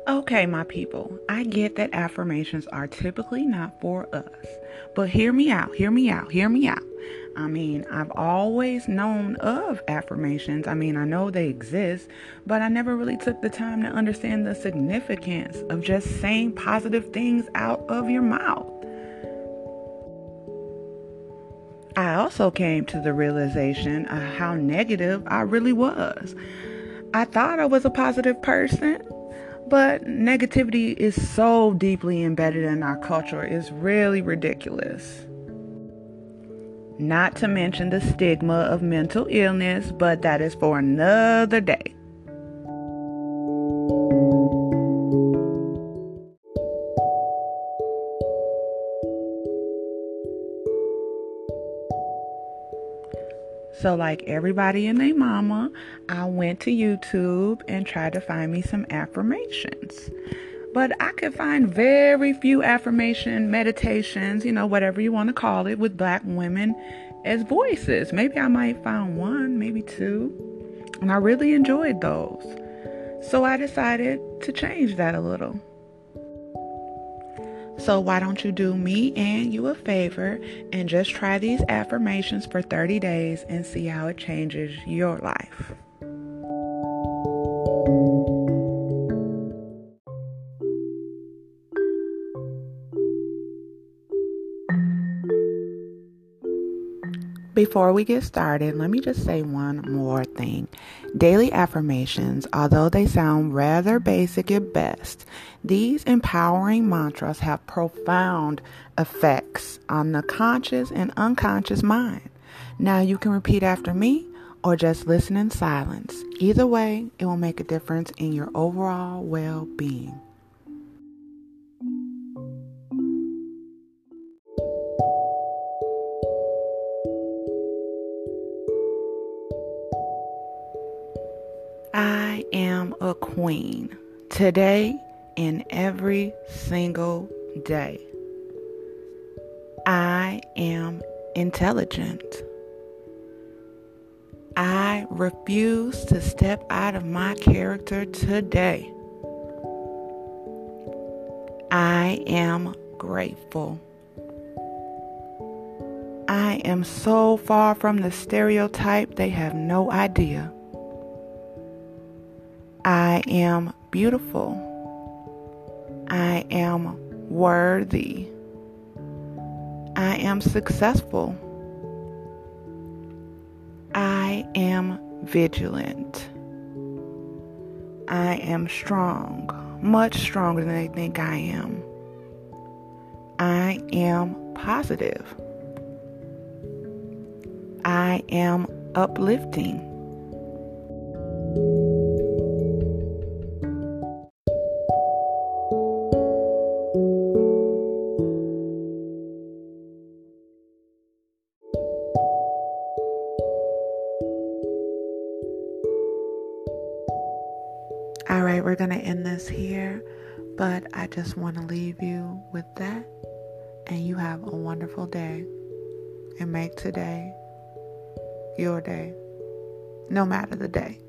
Okay, my people, I get that affirmations are typically not for us, but hear me out, hear me out, hear me out. I've always known of affirmations. I know they exist, but I never really took the time to understand the significance of just saying positive things out of your mouth. I also came to the realization of how negative I really was. I thought I was a positive person, but negativity is so deeply embedded in our culture, it's really ridiculous. Not to mention the stigma of mental illness, but that is for another day. So, like everybody and their mama, I went to YouTube and tried to find me some affirmations. But I could find very few affirmation meditations, whatever you want to call it, with black women as voices. Maybe I might find one, maybe two. And I really enjoyed those. So I decided to change that a little. So why don't you do me and you a favor and just try these affirmations for 30 days and see how it changes your life. Before we get started, let me just say one more thing. Daily affirmations, although they sound rather basic at best, these empowering mantras have profound effects on the conscious and unconscious mind. Now you can repeat after me or just listen in silence. Either way, it will make a difference in your overall well-being. I am a queen today and every single day. I am intelligent. I refuse to step out of my character today. I am grateful. I am so far from the stereotype they have no idea. I am beautiful. I am worthy. I am successful. I am vigilant. I am strong, much stronger than they think I am. I am positive. I am uplifting. All right, we're going to end this here, but I just want to leave you with that, and you have a wonderful day, and make today your day, no matter the day.